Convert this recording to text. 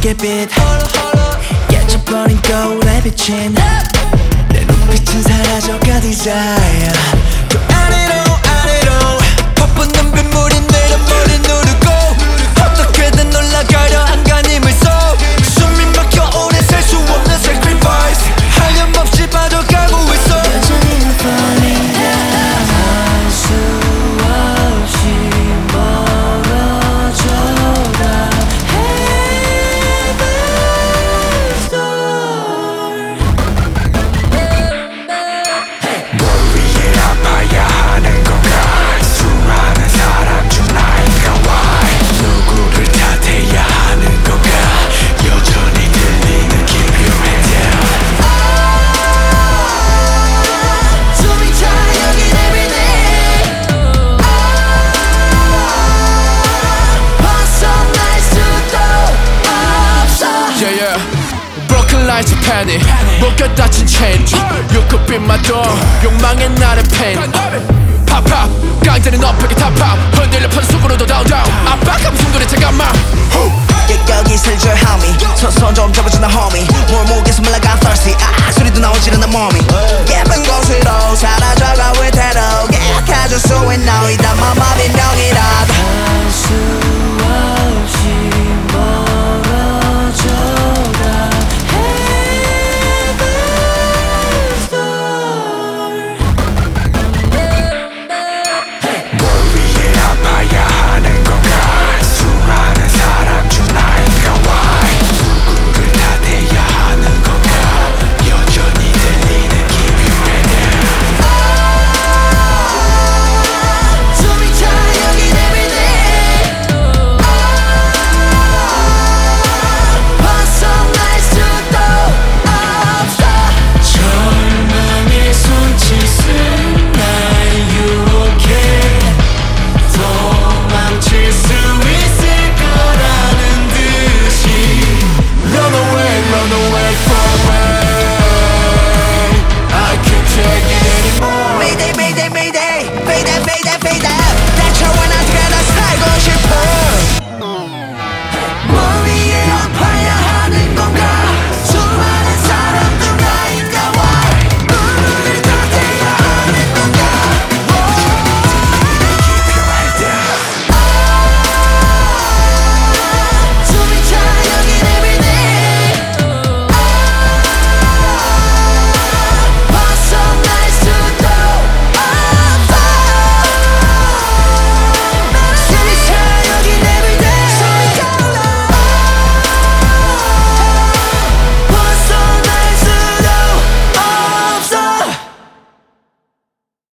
빛 깨져버린 거울에 비친 내 눈빛은 사라져가 desire 그 아래로 퍼붓는 빗물이 내려 머리 누르고 어떻게든 올라가려 안간힘을 써 숨이 막혀 오래 살 수 없는 sacrifice 하염없이 빠져가고 있어 여전히 I'm falling down 할 수 없이 멀어져가 heaven's door 뭘 위해 아파야 하는 건가 수많은 사람 중 나인가 why 누구를 탓해야 하는 건가 여전히 들리는 keep your head down 숨이 차 여긴 everyday 벗어날 수도 없어 Yeah, yeah. Broken lights of panic 목에 다친 chain You could be my door 욕망의 나의 pain Pop pop 깡패는 엎에게 top pop 흔들려 판속으로도 down down 압박감 숨돌이 잠깐만 여기 슬쩍 homie 손 좀 잡아주나 homie 몰목에서 말라가 thirsty 소리도 나오질 않아 몸이 예쁜 곳으로